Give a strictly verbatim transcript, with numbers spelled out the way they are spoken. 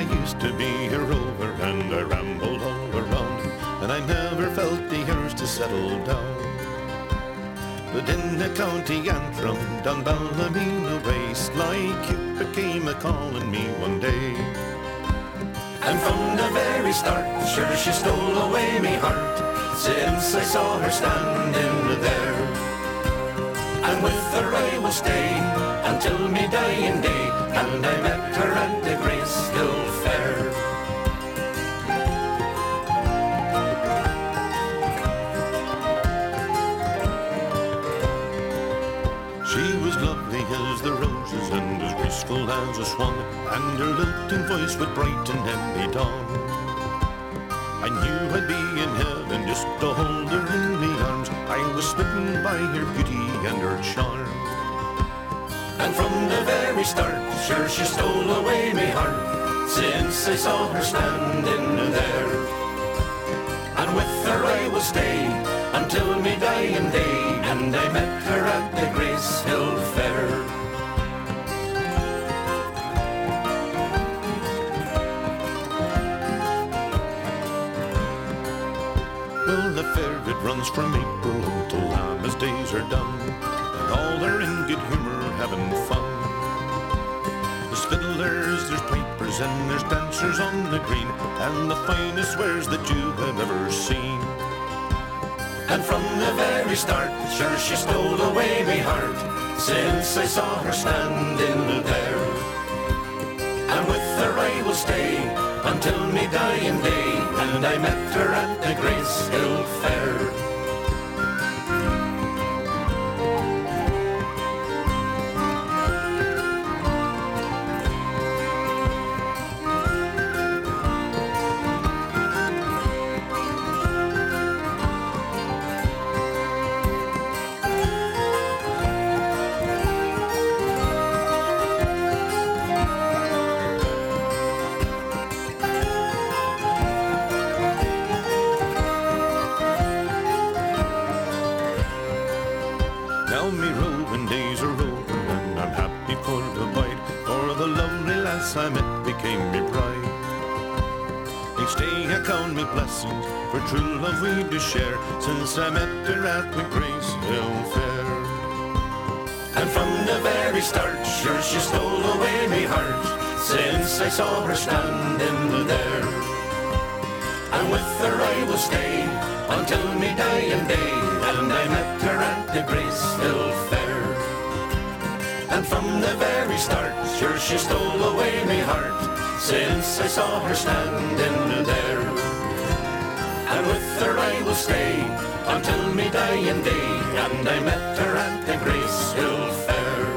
used to be a rover and I rambled all around, and I never felt the urge to settle down. But in the county Antrim, down Ballymena way, Sly Cupid came a-calling me one day. And from the very start, sure she stole away me heart, since I saw her standing there. And with her I will stay until me dying day, and I met her at the Grace Hill Fair. She was lovely as the roses and as graceful as a swan, and her lilting voice would brighten any dawn. I knew I'd be in heaven just to hold her in me arms. I was smitten by her beauty and her charm. And from the very start, sure she stole away me heart, since I saw her standing there. And with her I will stay until me dying day, and I met her at the Grace Hill Fair. Well, the fair it runs from April until Lammas days are done, and all are in good humour having fun. There's fiddlers, there's pipers, and there's dancers on the green, and the finest wares that you have ever seen. And from the very start, sure she stole away me heart, since I saw her standing there. And with her I will stay until me dying day, and I met her at the Grace Hill Fair. Now me roving days are over, and I'm happy for the bide, for the lovely lass I met became me bride. Each day I count me blessings, for true love we do share, since I met her at the Grace Hill Fair. And from the very start, sure she stole away me heart, since I saw her standing there. And with her I will stay until me dying day, and I met her at the Grace Hill Fair. And from the very start, sure she stole away me heart, since I saw her standing there. And with her I will stay until me dying day, and I met her at the Grace Hill Fair.